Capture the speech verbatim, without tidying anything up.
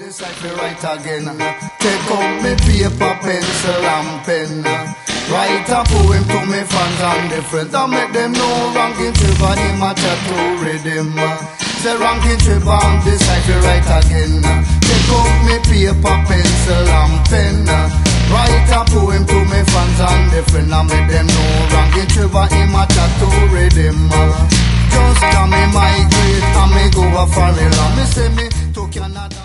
Decipher right again. Take out me paper, pencil and pen. Write a poem to me fans and different. I make them know ranking trivia him a chat to rhythm. Say ranking trivia and decipher right again. Take out me paper, pencil and pen. Write a poem to me fans and different. I make them know ranking trivia him a chat to rhythm. Just tell me migrate and me go a foreign land. Me say me to Canada.